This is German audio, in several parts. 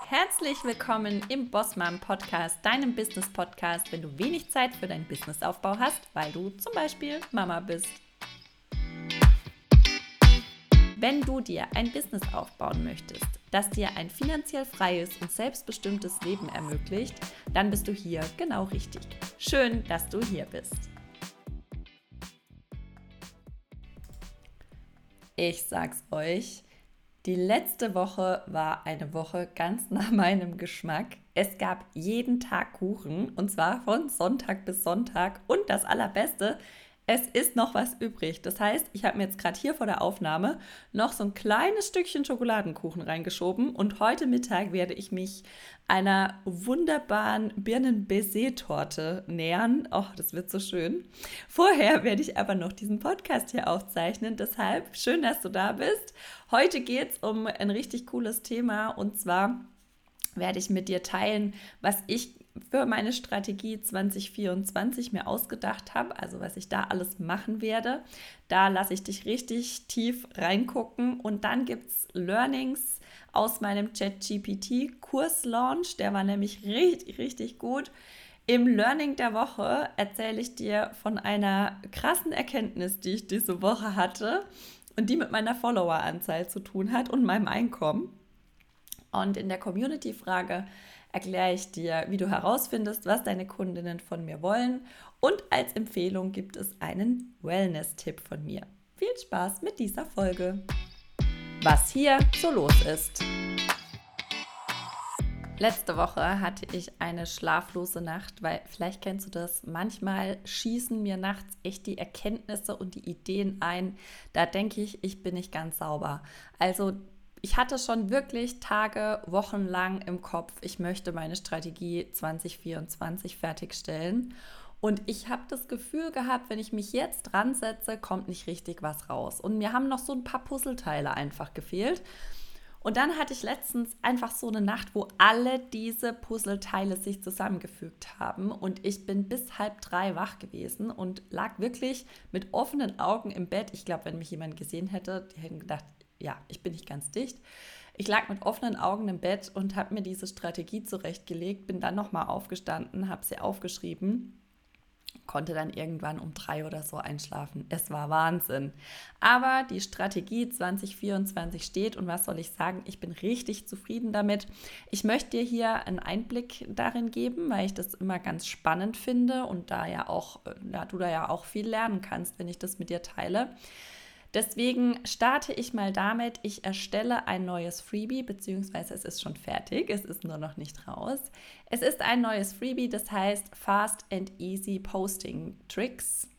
Herzlich willkommen im Boss Mom Podcast, deinem Business Podcast, wenn du wenig Zeit für deinen Businessaufbau hast, weil du zum Beispiel Mama bist. Wenn du dir ein Business aufbauen möchtest, das dir ein finanziell freies und selbstbestimmtes Leben ermöglicht, dann bist du hier genau richtig. Schön, dass du hier bist. Ich sag's euch, die letzte Woche war eine Woche ganz nach meinem Geschmack. Es gab jeden Tag Kuchen und zwar von Sonntag bis Sonntag und das Allerbeste, es ist noch was übrig. Das heißt, ich habe mir jetzt gerade hier vor der Aufnahme noch so ein kleines Stückchen Schokoladenkuchen reingeschoben und heute Mittag werde ich mich einer wunderbaren Birnen-Baiser-Torte nähern. Oh, das wird so schön. Vorher werde ich aber noch diesen Podcast hier aufzeichnen. Deshalb schön, dass du da bist. Heute geht es um ein richtig cooles Thema und zwar werde ich mit dir teilen, was ich für meine Strategie 2024 mir ausgedacht habe, also was ich da alles machen werde. Da lasse ich dich richtig tief reingucken und dann gibt es Learnings aus meinem ChatGPT-Kurs-Launch, der war nämlich richtig, richtig gut. Im Learning der Woche erzähle ich dir von einer krassen Erkenntnis, die ich diese Woche hatte und die mit meiner Follower-Anzahl zu tun hat und meinem Einkommen. Und in der Community-Frage erkläre ich dir, wie du herausfindest, was deine Kundinnen von mir wollen. Und als Empfehlung gibt es einen Wellness-Tipp von mir. Viel Spaß mit dieser Folge. Was hier so los ist. Letzte Woche hatte ich eine schlaflose Nacht, weil vielleicht kennst du das, manchmal schießen mir nachts echt die Erkenntnisse und die Ideen ein. Da denke ich, ich bin nicht ganz sauber. Also ich hatte schon wirklich Tage, Wochen lang im Kopf, ich möchte meine Strategie 2024 fertigstellen. Und ich habe das Gefühl gehabt, wenn ich mich jetzt dran setze, kommt nicht richtig was raus. Und mir haben noch so ein paar Puzzleteile einfach gefehlt. Und dann hatte ich letztens einfach so eine Nacht, wo alle diese Puzzleteile sich zusammengefügt haben. Und ich bin bis 2:30 wach gewesen und lag wirklich mit offenen Augen im Bett. Ich glaube, wenn mich jemand gesehen hätte, die hätten gedacht, ja, ich bin nicht ganz dicht. Ich lag mit offenen Augen im Bett und habe mir diese Strategie zurechtgelegt, bin dann nochmal aufgestanden, habe sie aufgeschrieben, konnte dann irgendwann um 3 oder so einschlafen. Es war Wahnsinn. Aber die Strategie 2024 steht und was soll ich sagen, ich bin richtig zufrieden damit. Ich möchte dir hier einen Einblick darin geben, weil ich das immer ganz spannend finde und da ja auch, du da ja auch viel lernen kannst, wenn ich das mit dir teile. Deswegen starte ich mal damit, ich erstelle ein neues Freebie, beziehungsweise es ist schon fertig, es ist nur noch nicht raus. Es ist ein neues Freebie, das heißt Fast and Easy Posting Tricks.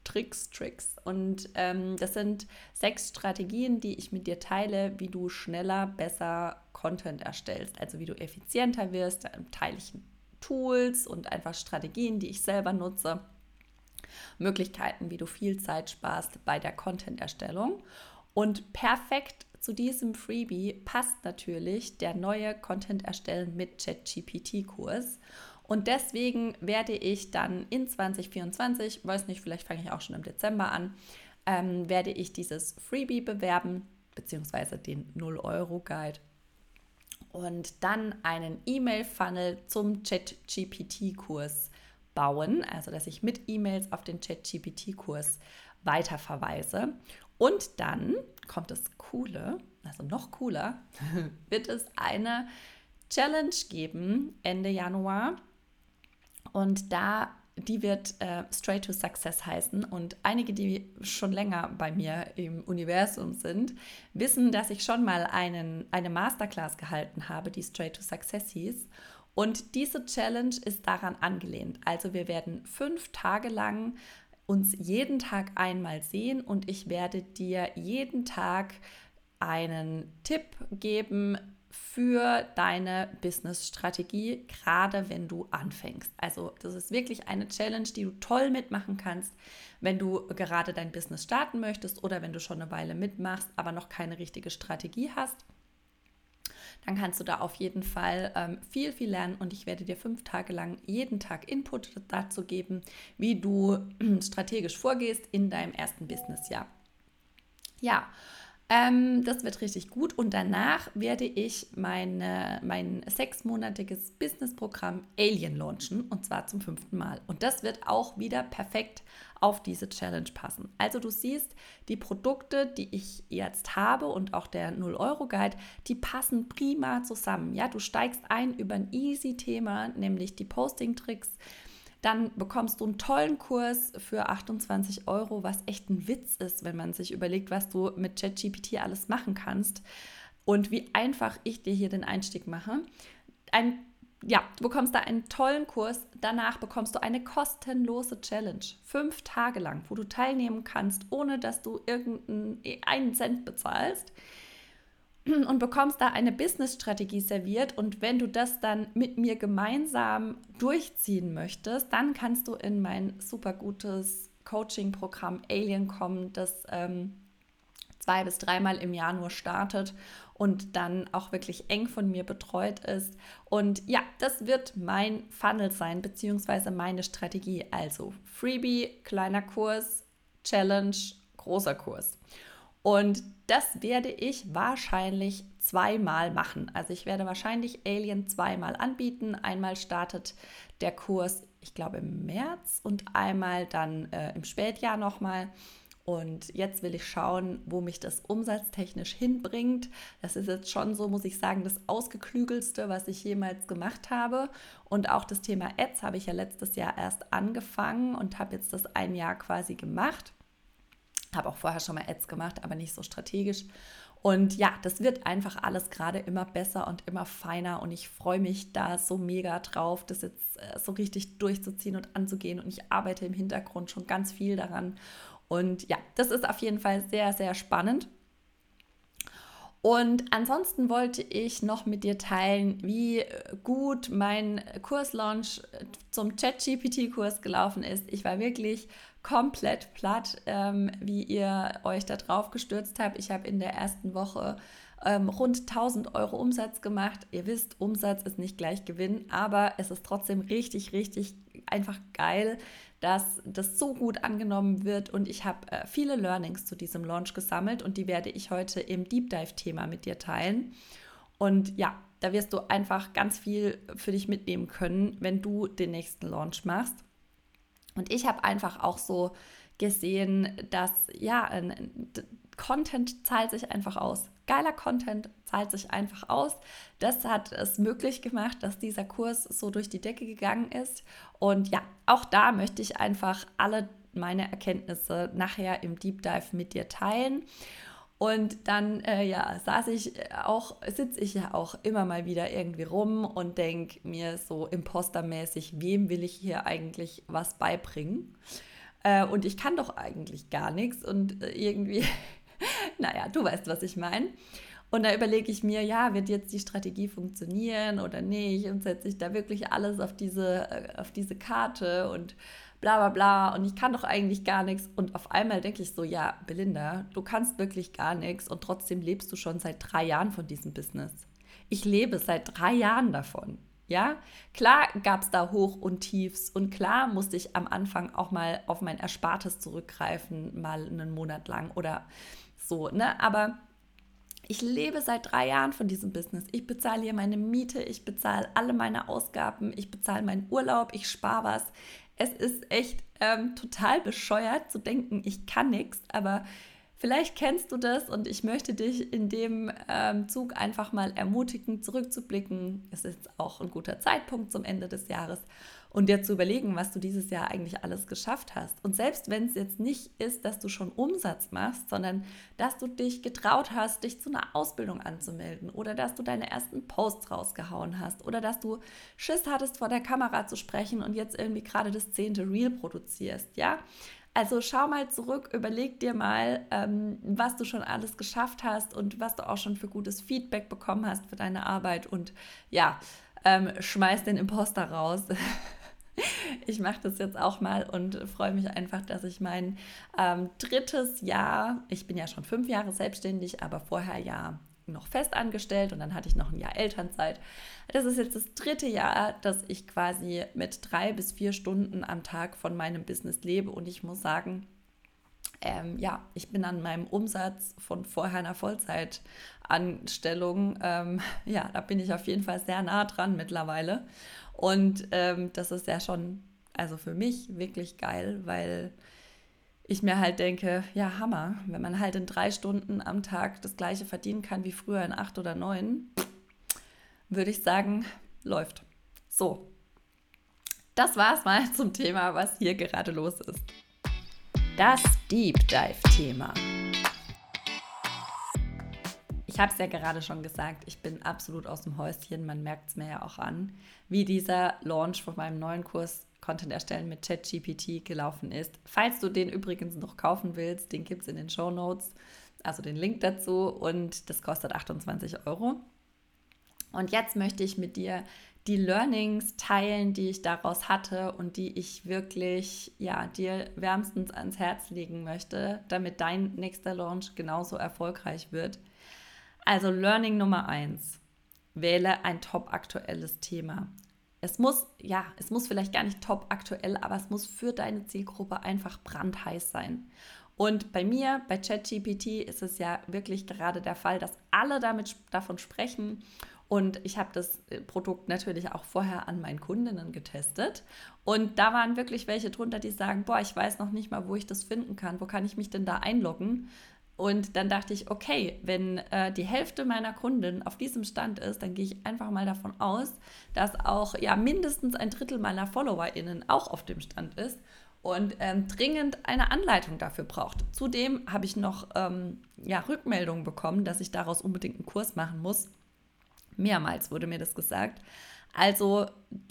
Und das sind 6 Strategien, die ich mit dir teile, wie du schneller, besser Content erstellst, also wie du effizienter wirst. Da teile ich Tools und einfach Strategien, die ich selber nutze. Möglichkeiten, wie du viel Zeit sparst bei der Content-Erstellung. Und perfekt zu diesem Freebie passt natürlich der neue Content-Erstellen mit ChatGPT-Kurs. Und deswegen werde ich dann in 2024, weiß nicht, vielleicht fange ich auch schon im Dezember an, werde ich dieses Freebie bewerben, beziehungsweise den 0-Euro-Guide. Und dann einen E-Mail-Funnel zum ChatGPT-Kurs bauen, also dass ich mit E-Mails auf den ChatGPT-Kurs weiterverweise. Und dann kommt das Coole, also noch cooler, wird es eine Challenge geben Ende Januar. Und die wird Straight to Success heißen. Und einige, die schon länger bei mir im Universum sind, wissen, dass ich schon mal eine Masterclass gehalten habe, die Straight to Success hieß. Und diese Challenge ist daran angelehnt. Also wir werden 5 Tage lang uns jeden Tag einmal sehen und ich werde dir jeden Tag einen Tipp geben für deine Business-Strategie, gerade wenn du anfängst. Also das ist wirklich eine Challenge, die du toll mitmachen kannst, wenn du gerade dein Business starten möchtest oder wenn du schon eine Weile mitmachst, aber noch keine richtige Strategie hast. Dann kannst du da auf jeden Fall viel lernen und ich werde dir 5 Tage lang jeden Tag Input dazu geben, wie du strategisch vorgehst in deinem ersten Businessjahr. Ja, Das wird richtig gut und danach werde ich mein 6-monatiges Businessprogramm Alien launchen und zwar zum 5. Mal. Und das wird auch wieder perfekt auf diese Challenge passen. Also du siehst, die Produkte, die ich jetzt habe und auch der 0-Euro-Guide, die passen prima zusammen. Ja, du steigst ein über ein easy Thema, nämlich die Posting-Tricks. Dann bekommst du einen tollen Kurs für 28 Euro, was echt ein Witz ist, wenn man sich überlegt, was du mit ChatGPT alles machen kannst und wie einfach ich dir hier den Einstieg mache. Du bekommst da einen tollen Kurs. Danach bekommst du eine kostenlose Challenge, 5 Tage lang, wo du teilnehmen kannst, ohne dass du irgendeinen Cent bezahlst und bekommst da eine Business-Strategie serviert. Und wenn du das dann mit mir gemeinsam durchziehen möchtest, dann kannst du in mein super gutes Coaching-Programm Alien kommen, das 2- bis 3-mal im Jahr nur startet und dann auch wirklich eng von mir betreut ist. Und ja, das wird mein Funnel sein, beziehungsweise meine Strategie. Also Freebie, kleiner Kurs, Challenge, großer Kurs. Und das werde ich wahrscheinlich 2-mal machen. Also ich werde wahrscheinlich Alien 2-mal anbieten. Einmal startet der Kurs, ich glaube im März und einmal dann im Spätjahr nochmal. Und jetzt will ich schauen, wo mich das umsatztechnisch hinbringt. Das ist jetzt schon so, muss ich sagen, das Ausgeklügelste, was ich jemals gemacht habe. Und auch das Thema Ads habe ich ja letztes Jahr erst angefangen und habe jetzt das ein Jahr quasi gemacht. Habe auch vorher schon mal Ads gemacht, aber nicht so strategisch. Und ja, das wird einfach alles gerade immer besser und immer feiner und ich freue mich da so mega drauf, das jetzt so richtig durchzuziehen und anzugehen und ich arbeite im Hintergrund schon ganz viel daran. Und ja, das ist auf jeden Fall sehr, sehr spannend. Und ansonsten wollte ich noch mit dir teilen, wie gut mein Kurslaunch zum ChatGPT-Kurs gelaufen ist. Ich war wirklich komplett platt, wie ihr euch da drauf gestürzt habt. Ich habe in der ersten Woche rund 1.000 € Umsatz gemacht. Ihr wisst, Umsatz ist nicht gleich Gewinn, aber es ist trotzdem richtig, richtig einfach geil, dass das so gut angenommen wird und ich habe viele Learnings zu diesem Launch gesammelt und die werde ich heute im Deep Dive-Thema mit dir teilen. Und ja, da wirst du einfach ganz viel für dich mitnehmen können, wenn du den nächsten Launch machst. Und ich habe einfach auch so gesehen, dass ja, Content zahlt sich einfach aus. Geiler Content zahlt sich einfach aus. Das hat es möglich gemacht, dass dieser Kurs so durch die Decke gegangen ist. Und ja, auch da möchte ich einfach alle meine Erkenntnisse nachher im Deep Dive mit dir teilen. Und dann sitze ich ja auch immer mal wieder irgendwie rum und denke mir so impostermäßig, wem will ich hier eigentlich was beibringen? Und ich kann doch eigentlich gar nichts und irgendwie, naja, du weißt, was ich meine. Und da überlege ich mir, ja, wird jetzt die Strategie funktionieren oder nicht? Und setze ich da wirklich alles auf diese Karte und bla bla bla. Und ich kann doch eigentlich gar nichts. Und auf einmal denke ich so, ja, Belinda, du kannst wirklich gar nichts und trotzdem lebst du schon seit 3 Jahren von diesem Business. Ich lebe seit 3 Jahren davon. Ja, klar gab es da Hoch und Tiefs und klar musste ich am Anfang auch mal auf mein Erspartes zurückgreifen, mal einen Monat lang oder so, ne? Aber ich lebe seit 3 Jahren von diesem Business. Ich bezahle hier meine Miete, ich bezahle alle meine Ausgaben, ich bezahle meinen Urlaub, ich spare was. Es ist echt total bescheuert zu denken, ich kann nichts, aber vielleicht kennst du das und ich möchte dich in dem Zug einfach mal ermutigen, zurückzublicken. Es ist auch ein guter Zeitpunkt zum Ende des Jahres und dir zu überlegen, was du dieses Jahr eigentlich alles geschafft hast. Und selbst wenn es jetzt nicht ist, dass du schon Umsatz machst, sondern dass du dich getraut hast, dich zu einer Ausbildung anzumelden oder dass du deine ersten Posts rausgehauen hast oder dass du Schiss hattest, vor der Kamera zu sprechen und jetzt irgendwie gerade das 10. Reel produzierst, ja? Also schau mal zurück, überleg dir mal, was du schon alles geschafft hast und was du auch schon für gutes Feedback bekommen hast für deine Arbeit und ja, schmeiß den Imposter raus. Ich mache das jetzt auch mal und freue mich einfach, dass ich mein 3. Jahr, ich bin ja schon 5 Jahre selbstständig, aber vorher ja noch fest angestellt und dann hatte ich noch ein Jahr Elternzeit. Das ist jetzt das 3. Jahr, dass ich quasi mit 3 bis 4 Stunden am Tag von meinem Business lebe und ich muss sagen, Ja, ich bin an meinem Umsatz von vorher einer Vollzeitanstellung, ja, da bin ich auf jeden Fall sehr nah dran mittlerweile. Und das ist ja schon, also für mich wirklich geil, weil ich mir halt denke, ja, Hammer, wenn man halt in 3 Stunden am Tag das gleiche verdienen kann wie früher in 8 oder 9, würde ich sagen, läuft. So, das war's mal zum Thema, was hier gerade los ist. Das Deep Dive-Thema. Ich habe es ja gerade schon gesagt, ich bin absolut aus dem Häuschen, man merkt es mir ja auch an, wie dieser Launch von meinem neuen Kurs Content erstellen mit ChatGPT gelaufen ist. Falls du den übrigens noch kaufen willst, den gibt es in den Shownotes, also den Link dazu, und das kostet 28 Euro. Und jetzt möchte ich mit dir die Learnings teilen, die ich daraus hatte und die ich wirklich, ja, dir wärmstens ans Herz legen möchte, damit dein nächster Launch genauso erfolgreich wird. Also Learning Nummer 1: Wähle ein top aktuelles Thema. Es muss vielleicht gar nicht top aktuell, aber es muss für deine Zielgruppe einfach brandheiß sein. Und bei mir, bei ChatGPT, ist es ja wirklich gerade der Fall, dass alle davon sprechen. Und ich habe das Produkt natürlich auch vorher an meinen Kundinnen getestet. Und da waren wirklich welche drunter, die sagen, boah, ich weiß noch nicht mal, wo ich das finden kann. Wo kann ich mich denn da einloggen? Und dann dachte ich, okay, wenn die Hälfte meiner Kunden auf diesem Stand ist, dann gehe ich einfach mal davon aus, dass auch ja mindestens ein Drittel meiner FollowerInnen auch auf dem Stand ist und dringend eine Anleitung dafür braucht. Zudem habe ich noch Rückmeldungen bekommen, dass ich daraus unbedingt einen Kurs machen muss. Mehrmals wurde mir das gesagt. Also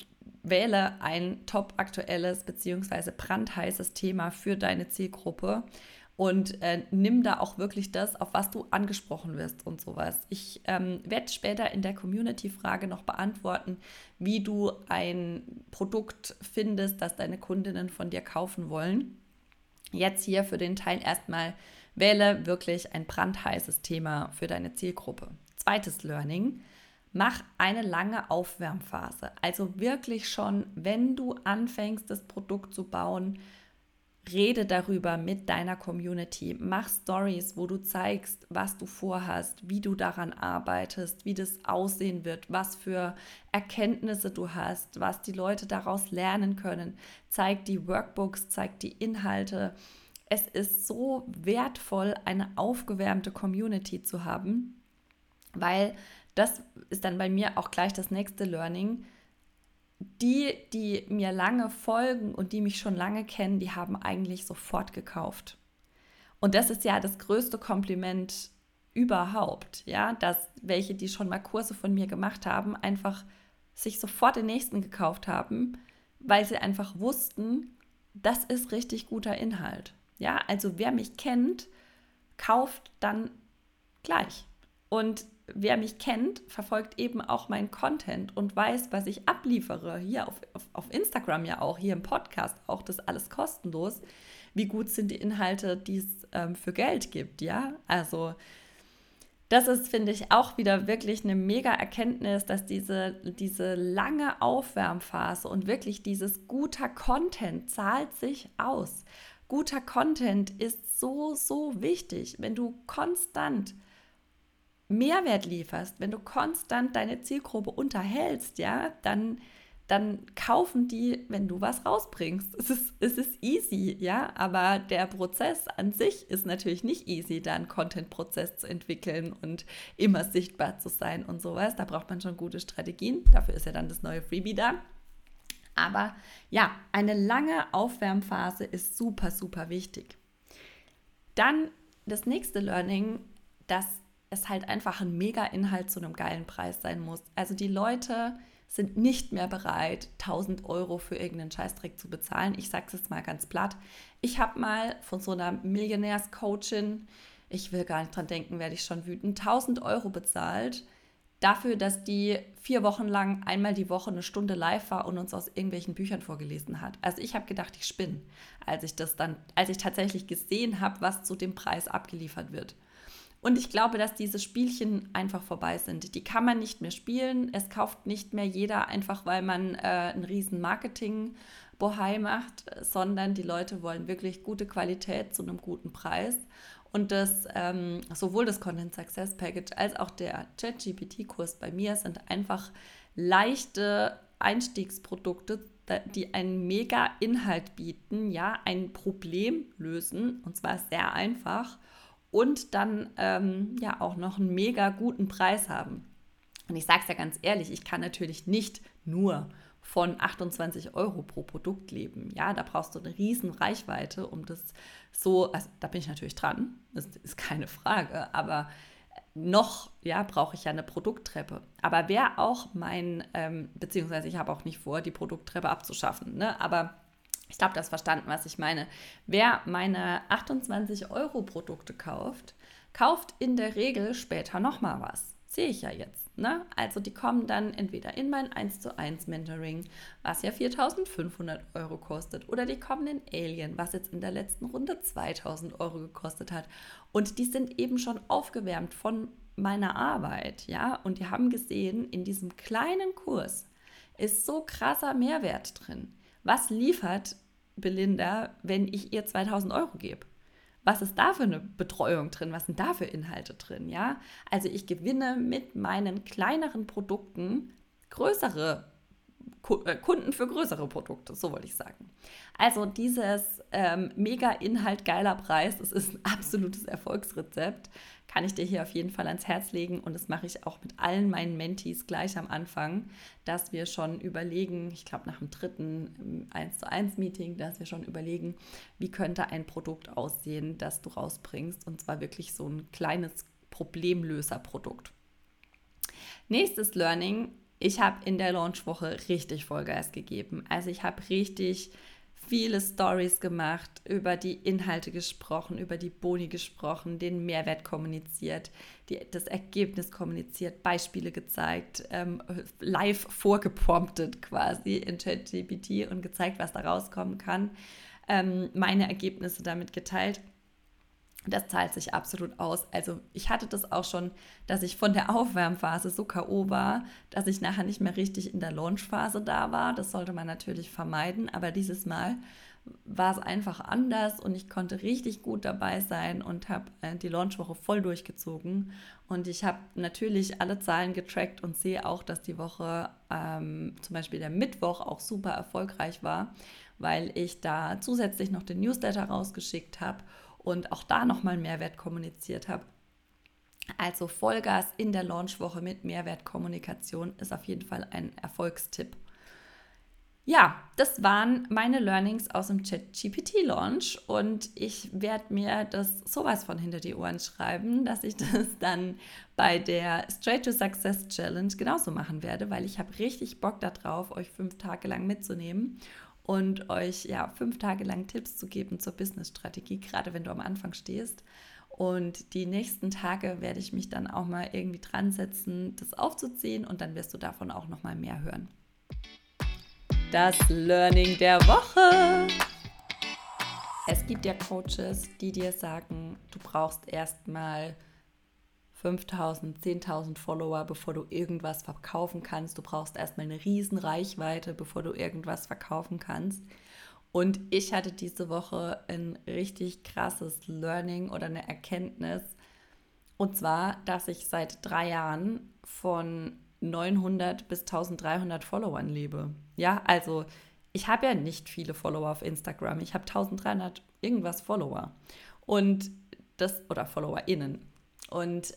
wähle ein top aktuelles bzw. brandheißes Thema für deine Zielgruppe und nimm da auch wirklich das, auf was du angesprochen wirst und sowas. Ich werde später in der Community-Frage noch beantworten, wie du ein Produkt findest, das deine Kundinnen von dir kaufen wollen. Jetzt hier für den Teil erstmal, wähle wirklich ein brandheißes Thema für deine Zielgruppe. Zweites Learning: Mach eine lange Aufwärmphase. Also wirklich schon, wenn du anfängst, das Produkt zu bauen, rede darüber mit deiner Community. Mach Stories, wo du zeigst, was du vorhast, wie du daran arbeitest, wie das aussehen wird, was für Erkenntnisse du hast, was die Leute daraus lernen können. Zeig die Workbooks, zeig die Inhalte. Es ist so wertvoll, eine aufgewärmte Community zu haben, weil das ist dann bei mir auch gleich das nächste Learning. Die mir lange folgen und die mich schon lange kennen, die haben eigentlich sofort gekauft. Und das ist ja das größte Kompliment überhaupt, ja, dass welche, die schon mal Kurse von mir gemacht haben, einfach sich sofort den nächsten gekauft haben, weil sie einfach wussten, das ist richtig guter Inhalt. Ja, also wer mich kennt, kauft dann gleich. Und wer mich kennt, verfolgt eben auch meinen Content und weiß, was ich abliefere. Hier auf Instagram ja auch, hier im Podcast auch, das alles kostenlos. Wie gut sind die Inhalte, die es für Geld gibt, ja? Also das ist, finde ich, auch wieder wirklich eine mega Erkenntnis, dass diese lange Aufwärmphase und wirklich dieses guter Content zahlt sich aus. Guter Content ist so, so wichtig. Wenn du konstant Mehrwert lieferst, wenn du konstant deine Zielgruppe unterhältst, ja, dann kaufen die, wenn du was rausbringst. Es ist easy, ja, aber der Prozess an sich ist natürlich nicht easy, da einen Content-Prozess zu entwickeln und immer sichtbar zu sein und sowas. Da braucht man schon gute Strategien. Dafür ist ja dann das neue Freebie da. Aber ja, eine lange Aufwärmphase ist super, super wichtig. Dann das nächste Learning, dass es halt einfach ein Mega-Inhalt zu einem geilen Preis sein muss. Also die Leute sind nicht mehr bereit, 1.000 Euro für irgendeinen Scheißdreck zu bezahlen. Ich sage es jetzt mal ganz platt. Ich habe mal von so einer Millionärs-Coachin, ich will gar nicht dran denken, werde ich schon wütend, 1.000 Euro bezahlt dafür, dass die 4 Wochen lang einmal die Woche eine Stunde live war und uns aus irgendwelchen Büchern vorgelesen hat. Also ich habe gedacht, ich spinne, als ich tatsächlich gesehen habe, was zu dem Preis abgeliefert wird. Und ich glaube, dass diese Spielchen einfach vorbei sind. Die kann man nicht mehr spielen. Es kauft nicht mehr jeder, einfach weil man ein riesen Marketing bohai macht, sondern die Leute wollen wirklich gute Qualität zu einem guten Preis. Und das, sowohl das Content Success Package als auch der ChatGPT-Kurs bei mir sind einfach leichte Einstiegsprodukte, die einen mega Inhalt bieten, ja, ein Problem lösen, und zwar sehr einfach, und dann ja auch noch einen mega guten Preis haben. Und ich sage es ja ganz ehrlich, ich kann natürlich nicht nur von 28 Euro pro Produkt leben. Ja, da brauchst du eine riesen Reichweite, um das so, also da bin ich natürlich dran, das ist keine Frage, aber noch, ja, brauche ich ja eine Produkttreppe. Aber wer auch beziehungsweise ich habe auch nicht vor, die Produkttreppe abzuschaffen, ne? Aber ich glaube, du hast verstanden, was ich meine. Wer meine 28 Euro Produkte kauft, kauft in der Regel später nochmal was. Sehe ich ja jetzt. Ne? Also die kommen dann entweder in mein 1:1 Mentoring, was ja 4.500 Euro kostet, oder die kommen in Alien, was jetzt in der letzten Runde 2.000 Euro gekostet hat. Und die sind eben schon aufgewärmt von meiner Arbeit, ja. Und die haben gesehen, in diesem kleinen Kurs ist so krasser Mehrwert drin. Was liefert Belinda, wenn ich ihr 2.000 Euro gebe? Was ist da für eine Betreuung drin? Was sind da für Inhalte drin? Ja, also ich gewinne mit meinen kleineren Produkten größere Kunden für größere Produkte, so wollte ich sagen. Also dieses Mega-Inhalt, geiler Preis, das ist ein absolutes Erfolgsrezept, kann ich dir hier auf jeden Fall ans Herz legen, und das mache ich auch mit allen meinen Mentees gleich am Anfang, dass wir schon überlegen, ich glaube nach dem dritten 1:1 Meeting, dass wir schon überlegen, wie könnte ein Produkt aussehen, das du rausbringst, und zwar wirklich so ein kleines Problemlöserprodukt. Nächstes Learning: Ich habe in der Launchwoche richtig Vollgas gegeben. Also ich habe richtig viele Stories gemacht, über die Inhalte gesprochen, über die Boni gesprochen, den Mehrwert kommuniziert, das Ergebnis kommuniziert, Beispiele gezeigt, live vorgepromptet quasi in ChatGPT und gezeigt, was da rauskommen kann, meine Ergebnisse damit geteilt. Das zahlt sich absolut aus. Also ich hatte das auch schon, dass ich von der Aufwärmphase so K.O. war, dass ich nachher nicht mehr richtig in der Launchphase da war. Das sollte man natürlich vermeiden. Aber dieses Mal war es einfach anders und ich konnte richtig gut dabei sein und habe die Launchwoche voll durchgezogen. Und ich habe natürlich alle Zahlen getrackt und sehe auch, dass die Woche, zum Beispiel der Mittwoch, auch super erfolgreich war, weil ich da zusätzlich noch den Newsletter rausgeschickt habe und auch da nochmal Mehrwert kommuniziert habe. Also Vollgas in der Launchwoche mit Mehrwertkommunikation ist auf jeden Fall ein Erfolgstipp. Ja, das waren meine Learnings aus dem ChatGPT-Launch, und ich werde mir das sowas von hinter die Ohren schreiben, dass ich das dann bei der Straight to Success Challenge genauso machen werde, weil ich habe richtig Bock darauf, euch 5 Tage lang mitzunehmen und euch 5 Tage lang Tipps zu geben zur Business-Strategie, gerade wenn du am Anfang stehst. Und die nächsten Tage werde ich mich dann auch mal irgendwie dran setzen, das aufzuziehen, und dann wirst du davon auch noch mal mehr hören. Das Learning der Woche. Es gibt ja Coaches, die dir sagen, du brauchst erstmal 5.000, 10.000 Follower, bevor du irgendwas verkaufen kannst. Du brauchst erstmal eine riesen Reichweite, bevor du irgendwas verkaufen kannst. Und ich hatte diese Woche ein richtig krasses Learning oder eine Erkenntnis. Und zwar, dass ich seit 3 Jahren von 900 bis 1.300 Followern lebe. Ja, also ich habe ja nicht viele Follower auf Instagram. Ich habe 1.300 irgendwas Follower. Und oder FollowerInnen. Und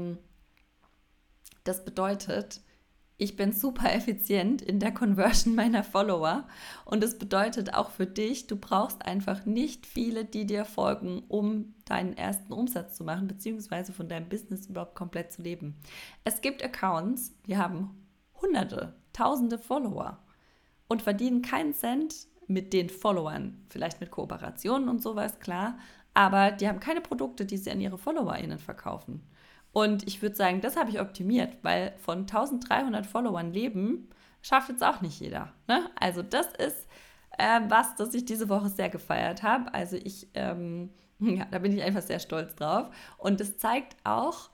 das bedeutet, ich bin super effizient in der Conversion meiner Follower, und das bedeutet auch für dich, du brauchst einfach nicht viele, die dir folgen, um deinen ersten Umsatz zu machen, beziehungsweise von deinem Business überhaupt komplett zu leben. Es gibt Accounts, die haben Hunderte, Tausende Follower und verdienen keinen Cent mit den Followern, vielleicht mit Kooperationen und sowas, klar, aber die haben keine Produkte, die sie an ihre FollowerInnen verkaufen. Und ich würde sagen, das habe ich optimiert, weil von 1.300 Followern leben, schafft jetzt auch nicht jeder. Ne? Also das ist das ich diese Woche sehr gefeiert habe. Also da bin ich einfach sehr stolz drauf. Und es zeigt auch,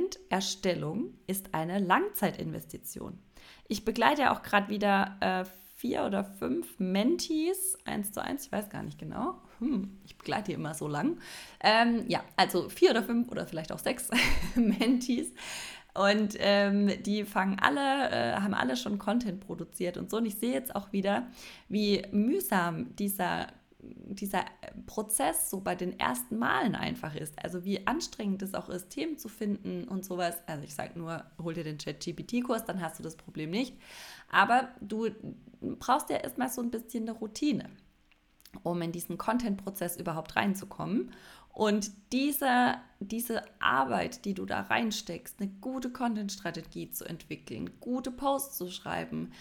Content-Erstellung ist eine Langzeitinvestition. Ich begleite ja auch gerade wieder 4 oder 5 Mentees, 1:1, ich weiß gar nicht genau. Ich begleite die immer so lang. Ja, also 4 oder 5 oder vielleicht auch 6 Mentees. Und die haben alle schon Content produziert und so. Und ich sehe jetzt auch wieder, wie mühsam dieser Prozess so bei den ersten Malen einfach ist. Also wie anstrengend es auch ist, Themen zu finden und sowas. Also ich sage nur, hol dir den ChatGPT-Kurs, dann hast du das Problem nicht. Aber du brauchst ja erstmal so ein bisschen eine Routine, um in diesen Content-Prozess überhaupt reinzukommen. Und diese Arbeit, die du da reinsteckst, eine gute Content-Strategie zu entwickeln, gute Posts zu schreiben,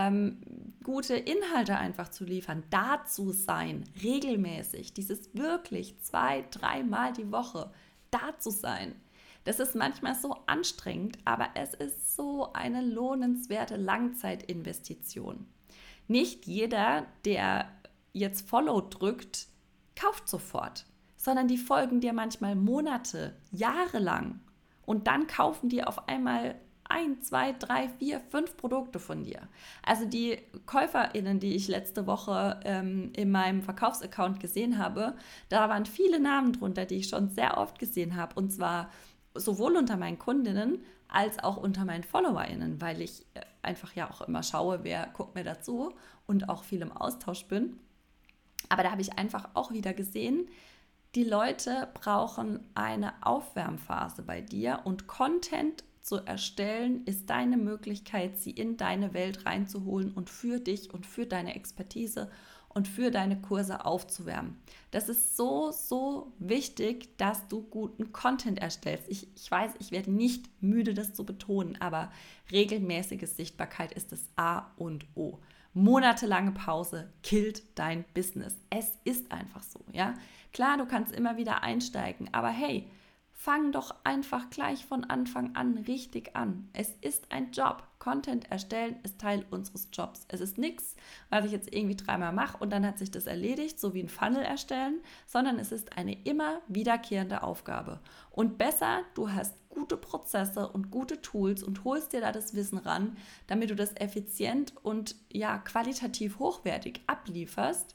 gute Inhalte einfach zu liefern, da zu sein, regelmäßig, dieses wirklich 2-3 Mal die Woche da zu sein. Das ist manchmal so anstrengend, aber es ist so eine lohnenswerte Langzeitinvestition. Nicht jeder, der jetzt Follow drückt, kauft sofort, sondern die folgen dir manchmal Monate, Jahre lang und dann kaufen die auf einmal 1, 2, 3, 4, 5 Produkte von dir. Also die KäuferInnen, die ich letzte Woche in meinem Verkaufsaccount gesehen habe, da waren viele Namen drunter, die ich schon sehr oft gesehen habe. Und zwar sowohl unter meinen Kundinnen als auch unter meinen FollowerInnen, weil ich einfach ja auch immer schaue, wer guckt mir dazu und auch viel im Austausch bin. Aber da habe ich einfach auch wieder gesehen, die Leute brauchen eine Aufwärmphase bei dir und Content zu erstellen ist deine Möglichkeit, sie in deine Welt reinzuholen und für dich und für deine Expertise und für deine Kurse aufzuwärmen. Das ist so, so wichtig, dass du guten Content erstellst. Ich weiß, ich werde nicht müde, das zu betonen, aber regelmäßige Sichtbarkeit ist das A und O. Monatelange Pause killt dein Business. Es ist einfach so, ja. Klar, du kannst immer wieder einsteigen, aber hey, fang doch einfach gleich von Anfang an richtig an. Es ist ein Job. Content erstellen ist Teil unseres Jobs. Es ist nichts, was ich jetzt irgendwie 3-mal mache und dann hat sich das erledigt, so wie ein Funnel erstellen, sondern es ist eine immer wiederkehrende Aufgabe. Und besser, du hast gute Prozesse und gute Tools und holst dir da das Wissen ran, damit du das effizient und ja qualitativ hochwertig ablieferst,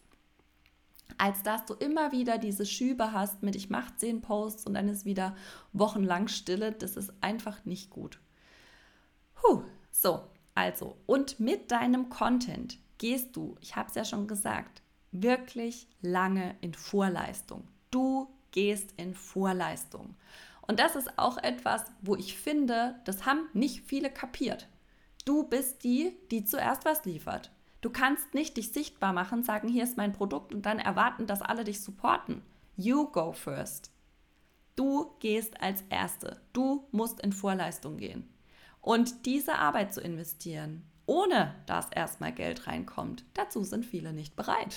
als dass du immer wieder diese Schübe hast mit ich mache 10 Posts und dann ist wieder wochenlang Stille. Das ist einfach nicht gut. So, also und mit deinem Content gehst du, ich habe es ja schon gesagt, wirklich lange in Vorleistung. Du gehst in Vorleistung. Und das ist auch etwas, wo ich finde, das haben nicht viele kapiert. Du bist die, die zuerst was liefert. Du kannst nicht dich sichtbar machen, sagen, hier ist mein Produkt und dann erwarten, dass alle dich supporten. You go first. Du gehst als Erste. Du musst in Vorleistung gehen. Und diese Arbeit zu investieren, ohne dass erstmal Geld reinkommt, dazu sind viele nicht bereit.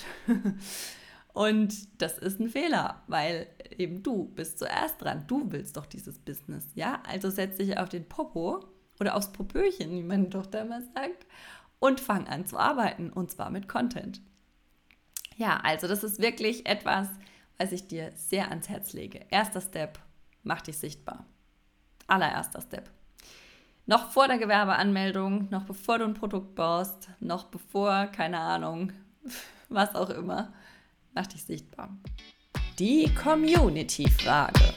Und das ist ein Fehler, weil eben du bist zuerst dran. Du willst doch dieses Business, ja? Also setz dich auf den Popo oder aufs Popöchen, wie meine Tochter immer sagt, und fang an zu arbeiten, und zwar mit Content. Ja, also das ist wirklich etwas, was ich dir sehr ans Herz lege. Erster Step, mach dich sichtbar. Allererster Step. Noch vor der Gewerbeanmeldung, noch bevor du ein Produkt baust, noch bevor, keine Ahnung, was auch immer, mach dich sichtbar. Die Community-Frage.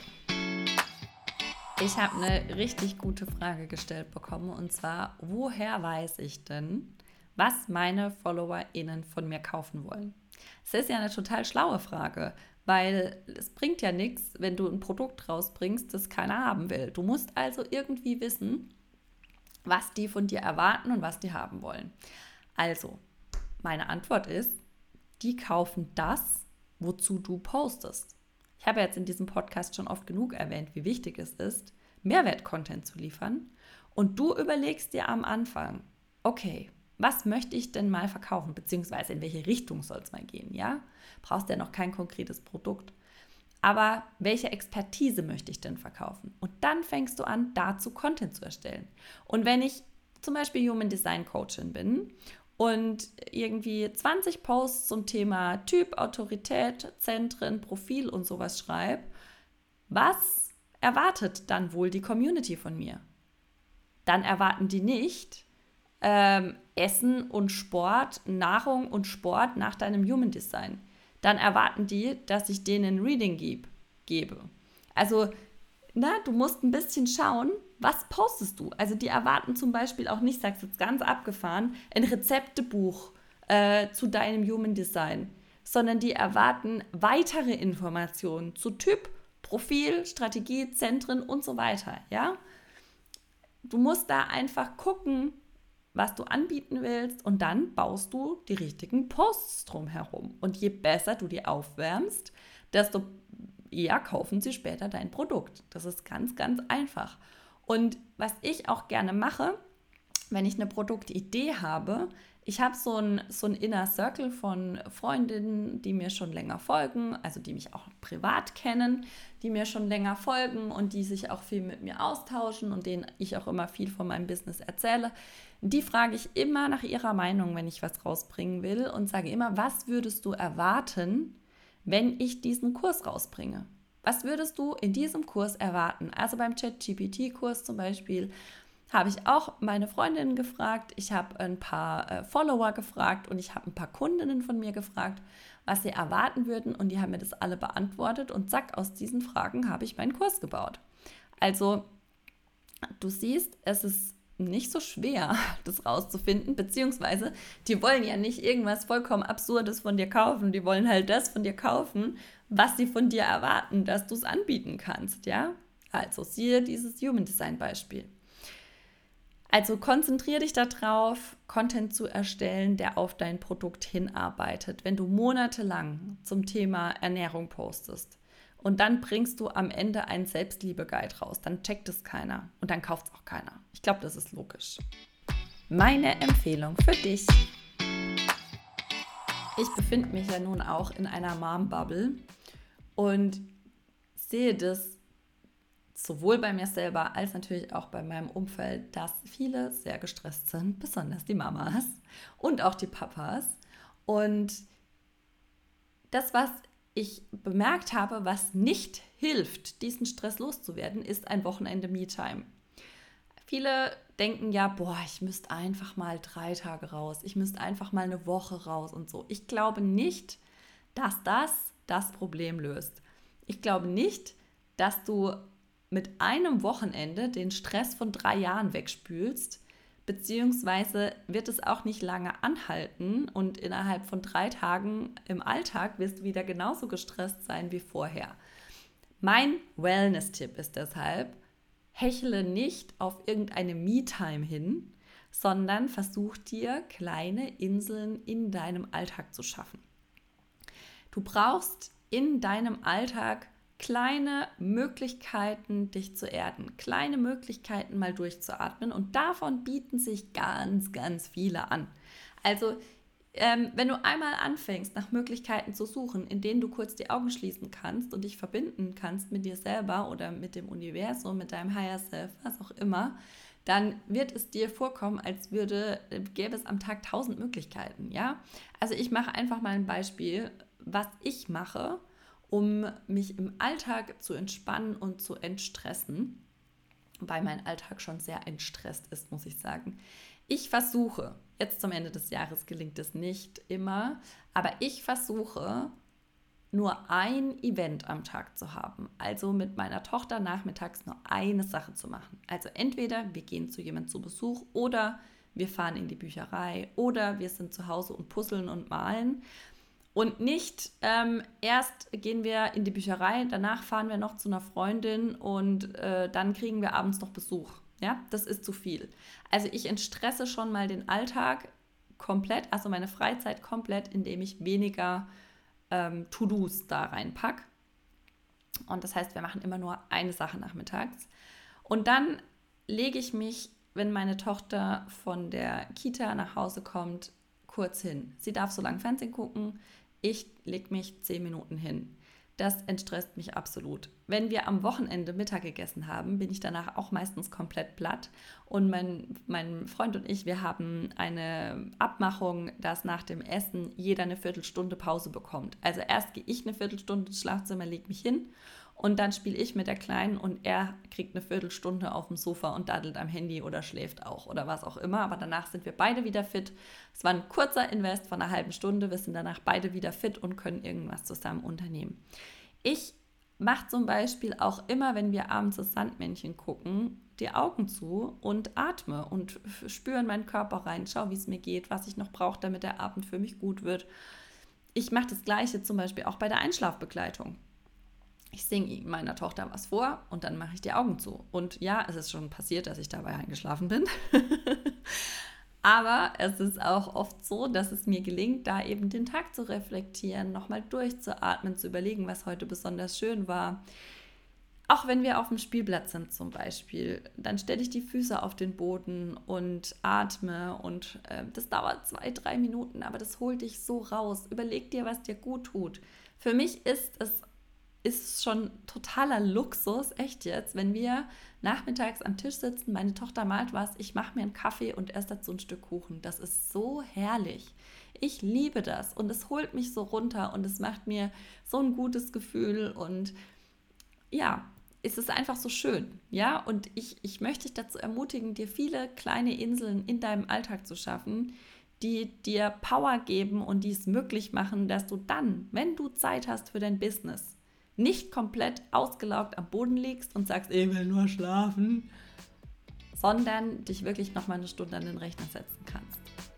Ich habe eine richtig gute Frage gestellt bekommen und zwar, woher weiß ich denn, was meine FollowerInnen von mir kaufen wollen? Das ist ja eine total schlaue Frage, weil es bringt ja nichts, wenn du ein Produkt rausbringst, das keiner haben will. Du musst also irgendwie wissen, was die von dir erwarten und was die haben wollen. Also, meine Antwort ist, die kaufen das, wozu du postest. Ich habe jetzt in diesem Podcast schon oft genug erwähnt, wie wichtig es ist, Mehrwert-Content zu liefern. Und du überlegst dir am Anfang, okay, was möchte ich denn mal verkaufen, beziehungsweise in welche Richtung soll es mal gehen, ja? Brauchst ja noch kein konkretes Produkt. Aber welche Expertise möchte ich denn verkaufen? Und dann fängst du an, dazu Content zu erstellen. Und wenn ich zum Beispiel Human Design Coachin bin und irgendwie 20 Posts zum Thema Typ, Autorität, Zentren, Profil und sowas schreibe, was erwartet dann wohl die Community von mir? Dann erwarten die nicht, Essen und Sport, Nahrung und Sport nach deinem Human Design. Dann erwarten die, dass ich denen ein Reading gebe. Also, du musst ein bisschen schauen, was postest du. Also die erwarten zum Beispiel auch nicht, sag's jetzt ganz abgefahren, ein Rezeptebuch zu deinem Human Design, sondern die erwarten weitere Informationen zu Typ, Profil, Strategie, Zentren und so weiter. Ja? Du musst da einfach gucken, was du anbieten willst und dann baust du die richtigen Posts drumherum. Und je besser du die aufwärmst, desto eher kaufen sie später dein Produkt. Das ist ganz, ganz einfach. Und was ich auch gerne mache, wenn ich eine Produktidee habe, ich habe so ein Inner Circle von Freundinnen, die mir schon länger folgen, also die mich auch privat kennen, die mir schon länger folgen und die sich auch viel mit mir austauschen und denen ich auch immer viel von meinem Business erzähle. Die frage ich immer nach ihrer Meinung, wenn ich was rausbringen will und sage immer, was würdest du erwarten, wenn ich diesen Kurs rausbringe? Was würdest du in diesem Kurs erwarten? Also beim ChatGPT-Kurs zum Beispiel habe ich auch meine Freundinnen gefragt, ich habe ein paar Follower gefragt und ich habe ein paar Kundinnen von mir gefragt, was sie erwarten würden und die haben mir das alle beantwortet und zack, aus diesen Fragen habe ich meinen Kurs gebaut. Also du siehst, es ist nicht so schwer, das rauszufinden, beziehungsweise die wollen ja nicht irgendwas vollkommen Absurdes von dir kaufen, die wollen halt das von dir kaufen, was sie von dir erwarten, dass du es anbieten kannst, ja? Also siehe dieses Human Design Beispiel. Also konzentriere dich darauf, Content zu erstellen, der auf dein Produkt hinarbeitet. Wenn du monatelang zum Thema Ernährung postest und dann bringst du am Ende einen Selbstliebe-Guide raus, dann checkt es keiner und dann kauft es auch keiner. Ich glaube, das ist logisch. Meine Empfehlung für dich. Ich befinde mich ja nun auch in einer Mom-Bubble und sehe das sowohl bei mir selber als natürlich auch bei meinem Umfeld, dass viele sehr gestresst sind, besonders die Mamas und auch die Papas. Und das, was ich bemerkt habe, was nicht hilft, diesen Stress loszuwerden, ist ein Wochenende Me-Time. Viele denken ja, ich müsste einfach mal 3 Tage raus, ich müsste einfach mal eine Woche raus und so. Ich glaube nicht, dass das Problem löst. Ich glaube nicht, dass du mit einem Wochenende den Stress von 3 Jahren wegspülst, beziehungsweise wird es auch nicht lange anhalten und innerhalb von 3 Tagen im Alltag wirst du wieder genauso gestresst sein wie vorher. Mein Wellness-Tipp ist deshalb, hechle nicht auf irgendeine Me-Time hin, sondern versuch dir kleine Inseln in deinem Alltag zu schaffen. Du brauchst in deinem Alltag kleine Möglichkeiten, dich zu erden, kleine Möglichkeiten, mal durchzuatmen und davon bieten sich ganz, ganz viele an. Also wenn du einmal anfängst, nach Möglichkeiten zu suchen, in denen du kurz die Augen schließen kannst und dich verbinden kannst mit dir selber oder mit dem Universum, mit deinem Higher Self, was auch immer, dann wird es dir vorkommen, als gäbe es am Tag 1000 Möglichkeiten. Ja? Also ich mache einfach mal ein Beispiel, was ich mache, um mich im Alltag zu entspannen und zu entstressen, weil mein Alltag schon sehr entstresst ist, muss ich sagen. Ich versuche, jetzt zum Ende des Jahres gelingt es nicht immer, aber ich versuche, nur ein Event am Tag zu haben. Also mit meiner Tochter nachmittags nur eine Sache zu machen. Also entweder wir gehen zu jemandem zu Besuch oder wir fahren in die Bücherei oder wir sind zu Hause und puzzeln und malen. Und nicht erst gehen wir in die Bücherei, danach fahren wir noch zu einer Freundin und dann kriegen wir abends noch Besuch. Ja, das ist zu viel. Also ich entstresse schon mal den Alltag komplett, also meine Freizeit komplett, indem ich weniger To-Dos da reinpacke. Und das heißt, wir machen immer nur eine Sache nachmittags. Und dann lege ich mich, wenn meine Tochter von der Kita nach Hause kommt, kurz hin. Sie darf so lange Fernsehen gucken. Ich lege mich 10 Minuten hin. Das entstresst mich absolut. Wenn wir am Wochenende Mittag gegessen haben, bin ich danach auch meistens komplett platt. Und mein Freund und ich, wir haben eine Abmachung, dass nach dem Essen jeder eine Viertelstunde Pause bekommt. Also erst gehe ich eine Viertelstunde ins Schlafzimmer, lege mich hin und dann spiele ich mit der Kleinen und er kriegt eine Viertelstunde auf dem Sofa und daddelt am Handy oder schläft auch oder was auch immer. Aber danach sind wir beide wieder fit. Es war ein kurzer Invest von einer halben Stunde. Wir sind danach beide wieder fit und können irgendwas zusammen unternehmen. Ich mache zum Beispiel auch immer, wenn wir abends das Sandmännchen gucken, die Augen zu und atme und spüre in meinen Körper rein, schau, wie es mir geht, was ich noch brauche, damit der Abend für mich gut wird. Ich mache das Gleiche zum Beispiel auch bei der Einschlafbegleitung. Ich singe meiner Tochter was vor und dann mache ich die Augen zu. Und ja, es ist schon passiert, dass ich dabei eingeschlafen bin. Aber es ist auch oft so, dass es mir gelingt, da eben den Tag zu reflektieren, nochmal durchzuatmen, zu überlegen, was heute besonders schön war. Auch wenn wir auf dem Spielplatz sind zum Beispiel, dann stelle ich die Füße auf den Boden und atme und das dauert 2-3 Minuten, aber das holt dich so raus. Überleg dir, was dir gut tut. Für mich ist schon totaler Luxus, echt jetzt, wenn wir nachmittags am Tisch sitzen, meine Tochter malt was, ich mache mir einen Kaffee und esse dazu ein Stück Kuchen. Das ist so herrlich. Ich liebe das und es holt mich so runter und es macht mir so ein gutes Gefühl und ja, es ist einfach so schön, ja, und ich möchte dich dazu ermutigen, dir viele kleine Inseln in deinem Alltag zu schaffen, die dir Power geben und die es möglich machen, dass du dann, wenn du Zeit hast für dein Business, nicht komplett ausgelaugt am Boden liegst und sagst, ich will nur schlafen, sondern dich wirklich nochmal eine Stunde an den Rechner setzen kannst.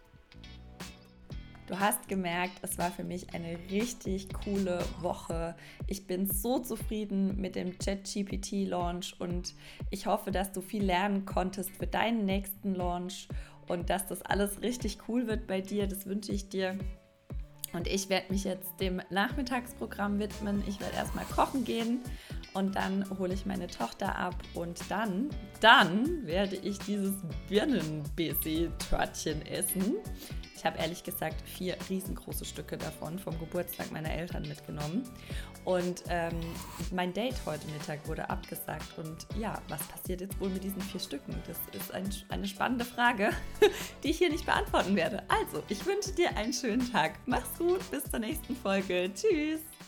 Du hast gemerkt, es war für mich eine richtig coole Woche. Ich bin so zufrieden mit dem ChatGPT-Launch und ich hoffe, dass du viel lernen konntest für deinen nächsten Launch und dass das alles richtig cool wird bei dir. Das wünsche ich dir. Und ich werde mich jetzt dem Nachmittagsprogramm widmen. Ich werde erstmal kochen gehen und dann hole ich meine Tochter ab und dann werde ich dieses Birnen-Baiser-Törtchen essen. Ich habe ehrlich gesagt 4 riesengroße Stücke davon vom Geburtstag meiner Eltern mitgenommen. Und mein Date heute Mittag wurde abgesagt. Und ja, was passiert jetzt wohl mit diesen 4 Stücken? Das ist eine spannende Frage, die ich hier nicht beantworten werde. Also, ich wünsche dir einen schönen Tag. Mach's gut, bis zur nächsten Folge. Tschüss!